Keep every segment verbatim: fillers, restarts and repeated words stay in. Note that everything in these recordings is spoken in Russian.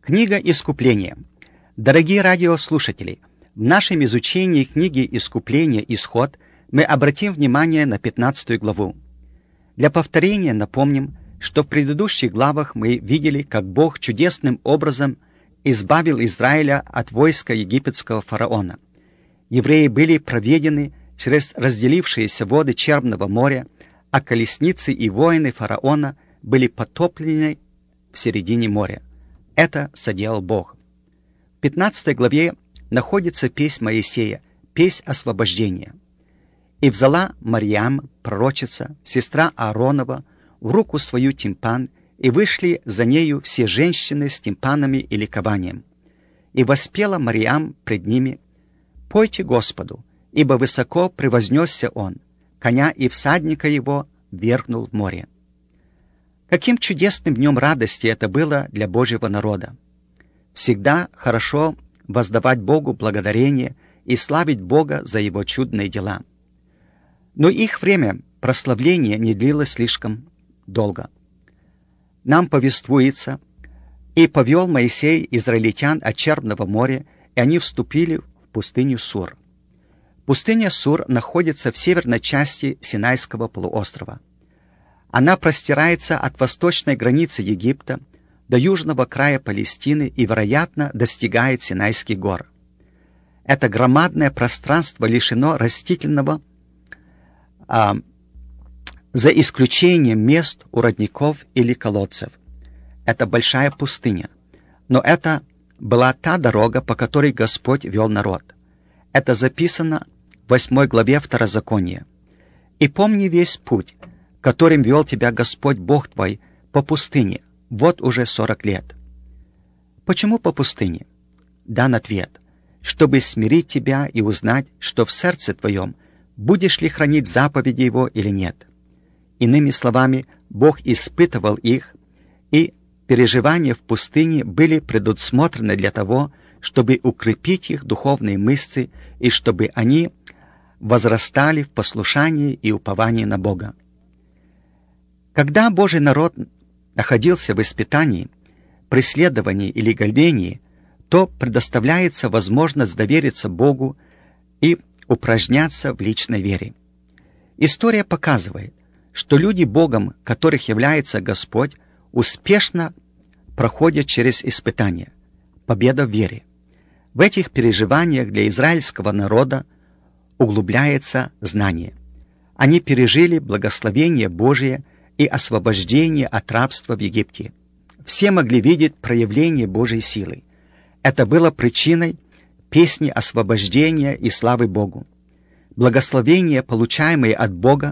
Книга Искупления. Дорогие радиослушатели, в нашем изучении книги Искупления «Исход» мы обратим внимание на пятнадцатую главу. Для повторения напомним, что в предыдущих главах мы видели, как Бог чудесным образом избавил Израиля от войска египетского фараона. Евреи были проведены через разделившиеся воды Черного моря, а колесницы и воины фараона были потоплены в середине моря. Это соделал Бог. В пятнадцатой главе находится песнь Моисея, песнь освобождения. «И взяла Марьям, пророчица, сестра Ааронова, в руку свою тимпан, и вышли за нею все женщины с тимпанами и ликованием. И воспела Марьям пред ними: пойте Господу, ибо высоко превознесся Он, коня и всадника его ввергнул в море». Каким чудесным днем радости это было для Божьего народа! Всегда хорошо воздавать Богу благодарение и славить Бога за Его чудные дела. Но их время прославления не длилось слишком долго. Нам повествуется: «И повел Моисей израильтян от Черного моря, и они вступили в пустыню Сур». Пустыня Сур находится в северной части Синайского полуострова. Она простирается от восточной границы Египта до южного края Палестины и, вероятно, достигает Синайских гор. Это громадное пространство лишено растительного, а, за исключением мест у родников или колодцев. Это большая пустыня. Но это была та дорога, по которой Господь вел народ. Это записано в восьмой главе Второзакония. «И помни весь путь, которым вел тебя Господь Бог твой по пустыне, вот уже сорок лет». Почему по пустыне? Дан ответ: чтобы смирить тебя и узнать, что в сердце твоем, будешь ли хранить заповеди Его или нет. Иными словами, Бог испытывал их, и переживания в пустыне были предусмотрены для того, чтобы укрепить их духовные мышцы и чтобы они возрастали в послушании и уповании на Бога. Когда Божий народ находился в испытании, преследовании или гонении, то предоставляется возможность довериться Богу и упражняться в личной вере. История показывает, что люди Богом, которых является Господь, успешно проходят через испытания. Победа в вере. В этих переживаниях для израильского народа углубляется знание. Они пережили благословение Божие и освобождение от рабства в Египте. Все могли видеть проявление Божьей силы. Это было причиной песни освобождения и славы Богу. Благословение, получаемое от Бога,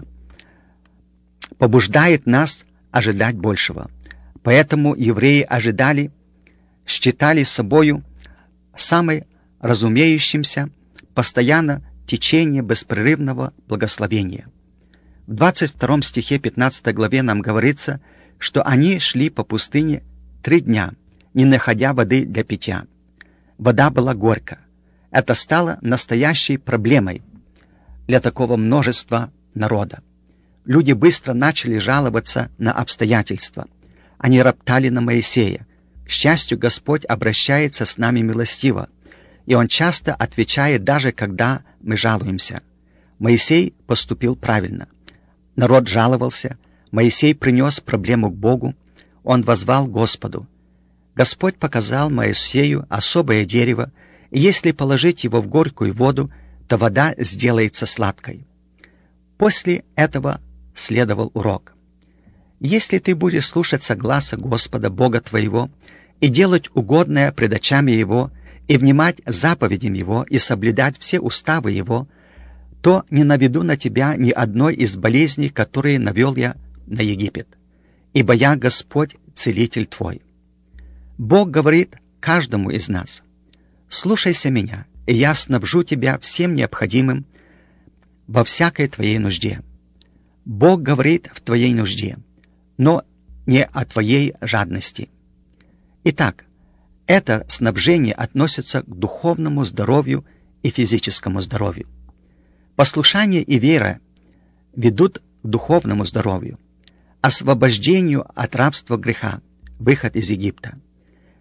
побуждает нас ожидать большего. Поэтому евреи ожидали, считали собою самым разумеющимся постоянно течение беспрерывного благословения. В двадцать втором стихе пятнадцатой главе нам говорится, что они шли по пустыне три дня, не находя воды для питья. Вода была горька. Это стало настоящей проблемой для такого множества народа. Люди быстро начали жаловаться на обстоятельства. Они роптали на Моисея. К счастью, Господь обращается с нами милостиво, и Он часто отвечает, даже когда мы жалуемся. Моисей поступил правильно. Народ жаловался, Моисей принес проблему к Богу, он воззвал Господу. Господь показал Моисею особое дерево, и если положить его в горькую воду, то вода сделается сладкой. После этого следовал урок. Если ты будешь слушаться гласа Господа Бога твоего и делать угодное пред очами Его, и внимать заповедям Его, и соблюдать все уставы Его, то не наведу на тебя ни одной из болезней, которые навел я на Египет, ибо я Господь, целитель твой. Бог говорит каждому из нас: слушайся меня, и я снабжу тебя всем необходимым во всякой твоей нужде. Бог говорит в твоей нужде, но не о твоей жадности. Итак, это снабжение относится к духовному здоровью и физическому здоровью. Послушание и вера ведут к духовному здоровью, освобождению от рабства греха, выход из Египта.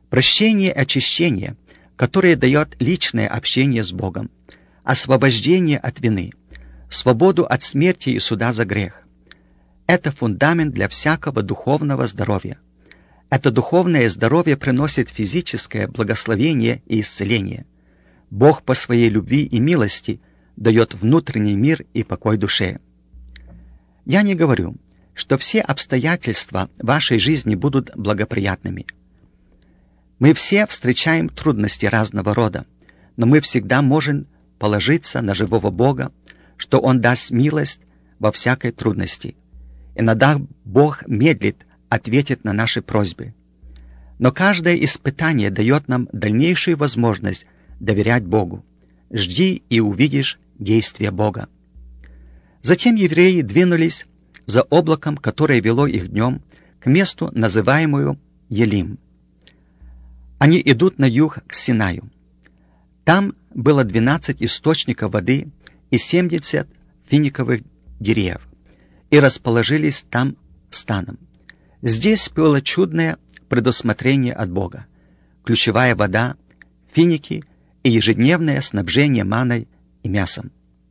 Прощение и очищение, которое дает личное общение с Богом, освобождение от вины, свободу от смерти и суда за грех. Это фундамент для всякого духовного здоровья. Это духовное здоровье приносит физическое благословение и исцеление. Бог по своей любви и милости дает внутренний мир и покой душе. Я не говорю, что все обстоятельства вашей жизни будут благоприятными. Мы все встречаем трудности разного рода, но мы всегда можем положиться на живого Бога, что Он даст милость во всякой трудности. Иногда Бог медлит ответить на наши просьбы. Но каждое испытание дает нам дальнейшую возможность доверять Богу. Жди и увидишь действие Бога. Затем евреи двинулись за облаком, которое вело их днем, к месту, называемому Елим. Они идут на юг к Синаю. Там было двенадцать источников воды и семьдесят финиковых деревьев, и расположились там станом. Здесь было чудное предусмотрение от Бога, ключевая вода, финики и ежедневное снабжение маной и мясом.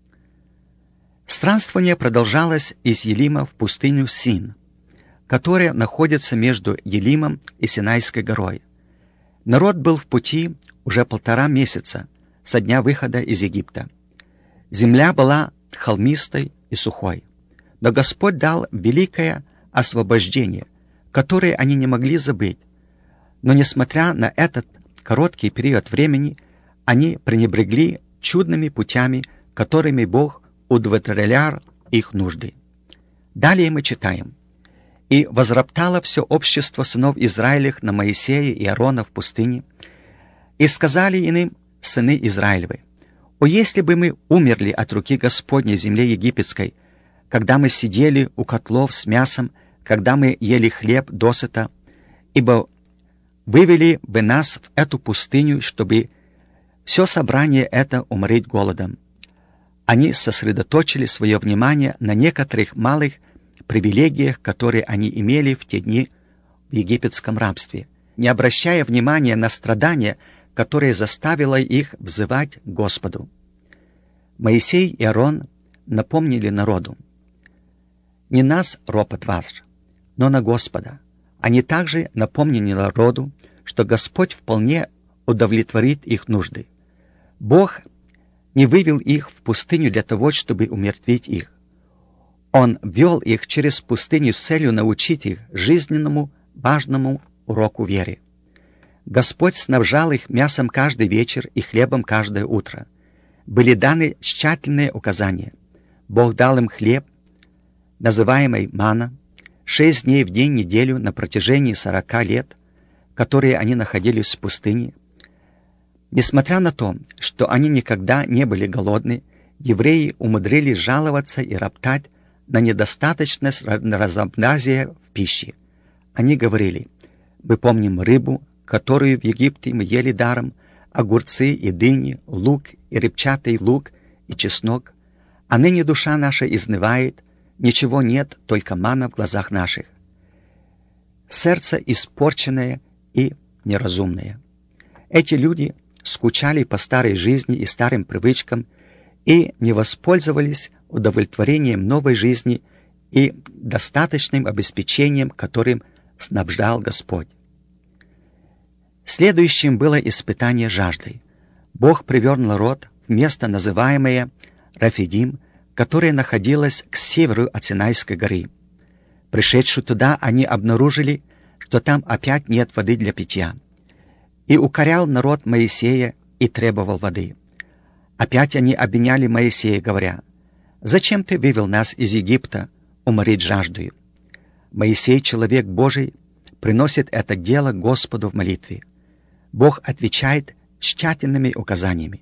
Странствование продолжалось из Елима в пустыню Син, которая находится между Елимом и Синайской горой. Народ был в пути уже полтора месяца со дня выхода из Египта. Земля была холмистой и сухой, но Господь дал великое освобождение, которое они не могли забыть. Но несмотря на этот короткий период времени, они пренебрегли чудными путями, которыми Бог удовлетворял их нужды. Далее мы читаем: «И возроптало все общество сынов Израилевых на Моисея и Аарона в пустыне, и сказали им сыны Израилевы: о, если бы мы умерли от руки Господней в земле египетской, когда мы сидели у котлов с мясом, когда мы ели хлеб досыта, ибо вывели бы нас в эту пустыню, чтобы все собрание это умереть голодом». Они сосредоточили свое внимание на некоторых малых привилегиях, которые они имели в те дни в египетском рабстве, не обращая внимания на страдания, которое заставило их взывать к Господу. Моисей и Аарон напомнили народу: «Не нас ропот ваш, но на Господа». Они также напомнили народу, что Господь вполне удовлетворит их нужды. Бог не вывел их в пустыню для того, чтобы умертвить их. Он вел их через пустыню с целью научить их жизненному важному уроку веры. Господь снабжал их мясом каждый вечер и хлебом каждое утро. Были даны тщательные указания. Бог дал им хлеб, называемый манна, шесть дней в день неделю на протяжении сорока лет, которые они находились в пустыне. Несмотря на то, что они никогда не были голодны, евреи умудрились жаловаться и роптать на недостаточность разнообразия в пище. Они говорили: «Мы помним рыбу, которую в Египте мы ели даром, огурцы и дыни, лук и репчатый лук и чеснок, а ныне душа наша изнывает, ничего нет, только манна в глазах наших». Сердце испорченное и неразумное. Эти люди скучали по старой жизни и старым привычкам и не воспользовались удовлетворением новой жизни и достаточным обеспечением, которым снабжал Господь. Следующим было испытание жаждой. Бог привел народ в место, называемое Рафидим, которое находилось к северу от Синайской горы. Пришедшие туда, они обнаружили, что там опять нет воды для питья. И укорял народ Моисея и требовал воды. Опять они обвиняли Моисея, говоря: «Зачем ты вывел нас из Египта уморить жаждою?» Моисей, человек Божий, приносит это дело Господу в молитве. Бог отвечает тщательными указаниями.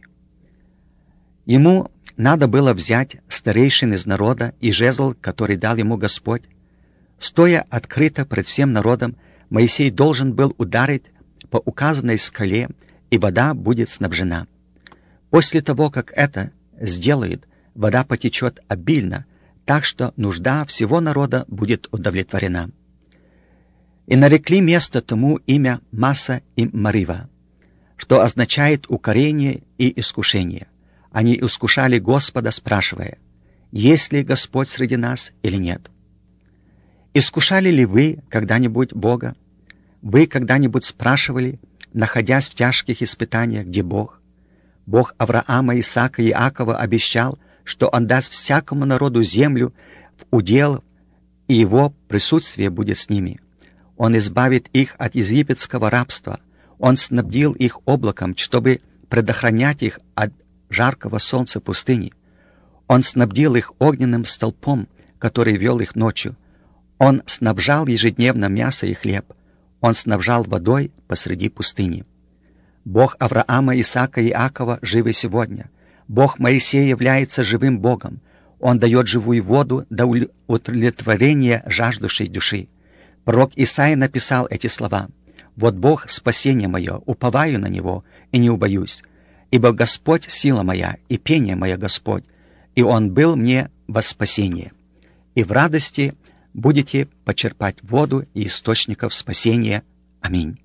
Ему надо было взять старейшин из народа и жезл, который дал ему Господь. Стоя открыто пред всем народом, Моисей должен был ударить по указанной скале, и вода будет снабжена. После того, как это сделает, вода потечет обильно, так что нужда всего народа будет удовлетворена. И нарекли место тому имя Маса и Марива, что означает укорение и искушение. Они искушали Господа, спрашивая, есть ли Господь среди нас или нет. Искушали ли вы когда-нибудь Бога? Вы когда-нибудь спрашивали, находясь в тяжких испытаниях, где Бог? Бог Авраама, Исаака и Иакова обещал, что Он даст всякому народу землю в удел, и Его присутствие будет с ними. Он избавит их от египетского рабства. Он снабдил их облаком, чтобы предохранять их от жаркого солнца пустыни. Он снабдил их огненным столпом, который вел их ночью. Он снабжал ежедневно мясо и хлеб. Он снабжал водой посреди пустыни. Бог Авраама, Исаака и Иакова жив и сегодня. Бог Моисея является живым Богом. Он дает живую воду до удовлетворения жаждущей души. Пророк Исаия написал эти слова. «Вот Бог — спасение мое, уповаю на Него и не убоюсь. Ибо Господь — сила моя, и пение мое Господь, и Он был мне во спасение. И в радости будете почерпать воду и источников спасения. Аминь».